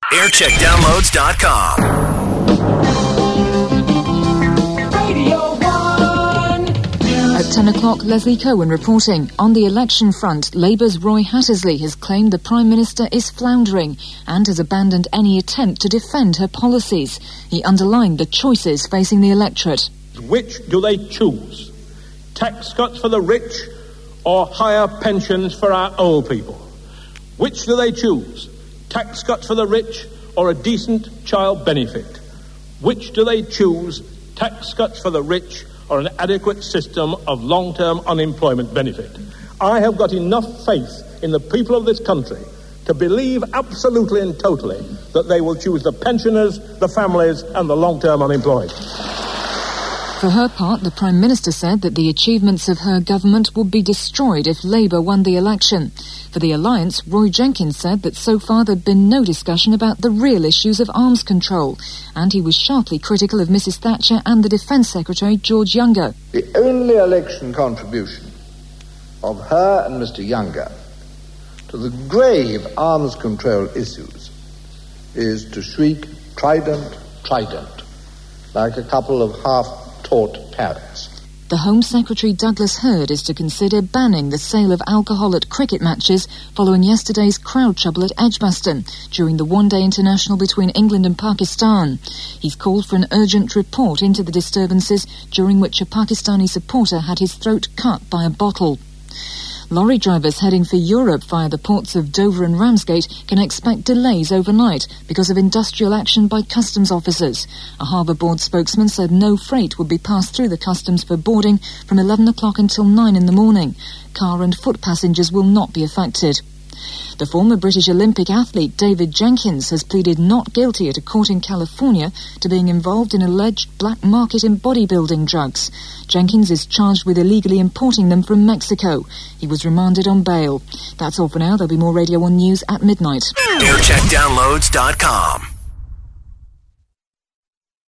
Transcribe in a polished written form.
Aircheckdownloads.com. At 10 o'clock, Leslie Cohen reporting. On the election front, Labour's Roy Hattersley has claimed the Prime Minister is floundering and has abandoned any attempt to defend her policies. He underlined the choices facing the electorate. Which do they choose? Tax cuts for the rich or higher pensions for our old people? Which do they choose? Tax cuts for the rich or a decent child benefit? Which do they choose? Tax cuts for the rich or an adequate system of long-term unemployment benefit? I have got enough faith in the people of this country to believe absolutely and totally that they will choose the pensioners, the families and the long-term unemployed. For her part, the Prime Minister said that the achievements of her government would be destroyed if Labour won the election. For the Alliance, Roy Jenkins said that so far there'd been no discussion about the real issues of arms control, and he was sharply critical of Mrs Thatcher and the Defence Secretary, George Younger. The only election contribution of her and Mr Younger to the grave arms control issues is to shriek, "Trident, Trident," like a couple of half-taught parrots. The Home Secretary Douglas Hurd is to consider banning the sale of alcohol at cricket matches following yesterday's crowd trouble at Edgbaston during the one-day international between England and Pakistan. He's called for an urgent report into the disturbances during which a Pakistani supporter had his throat cut by a bottle. Lorry drivers heading for Europe via the ports of Dover and Ramsgate can expect delays overnight because of industrial action by customs officers. A Harbour Board spokesman said no freight would be passed through the customs for boarding from 11 o'clock until 9 in the morning. Car and foot passengers will not be affected. The former British Olympic athlete David Jenkins has pleaded not guilty at a court in California to being involved in alleged black market in bodybuilding drugs. Jenkins is charged with illegally importing them from Mexico. He was remanded on bail. That's all for now. There'll be more Radio 1 news at midnight. Aircheckdownloads.com.